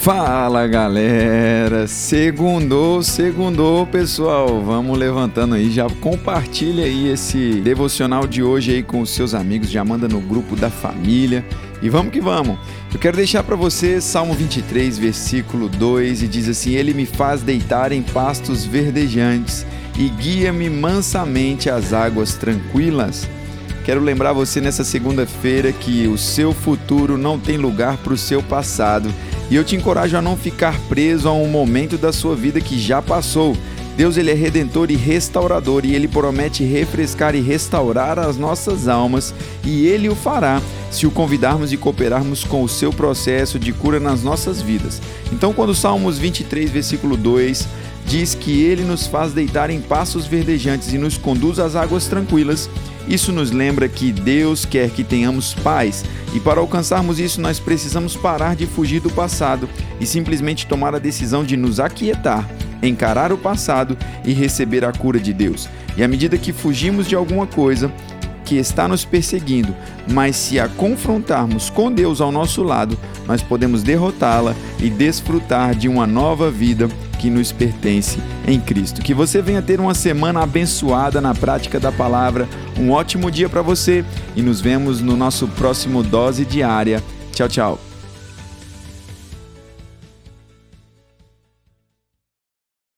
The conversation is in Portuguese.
Fala galera, segundou pessoal, vamos levantando aí, já compartilha aí esse devocional de hoje aí com os seus amigos, já manda no grupo da família e vamos que vamos. Eu quero deixar para você Salmo 23, versículo 2 e diz assim: Ele me faz deitar em pastos verdejantes e guia-me mansamente às águas tranquilas. Quero lembrar você nessa segunda-feira que o seu futuro não tem lugar para o seu passado. E eu te encorajo a não ficar preso a um momento da sua vida que já passou. Deus, Ele é redentor e restaurador e Ele promete refrescar e restaurar as nossas almas e Ele o fará se o convidarmos e cooperarmos com o seu processo de cura nas nossas vidas. Então, quando Salmos 23, versículo 2 diz que Ele nos faz deitar em pastos verdejantes e nos conduz às águas tranquilas, isso nos lembra que Deus quer que tenhamos paz e para alcançarmos isso nós precisamos parar de fugir do passado e simplesmente tomar a decisão de nos aquietar, encarar o passado e receber a cura de Deus. E à medida que fugimos de alguma coisa que está nos perseguindo, mas se a confrontarmos com Deus ao nosso lado, nós podemos derrotá-la e desfrutar de uma nova vida que nos pertence em Cristo. Que você venha ter uma semana abençoada na prática da palavra, um ótimo dia para você e nos vemos no nosso próximo Dose Diária. Tchau, tchau.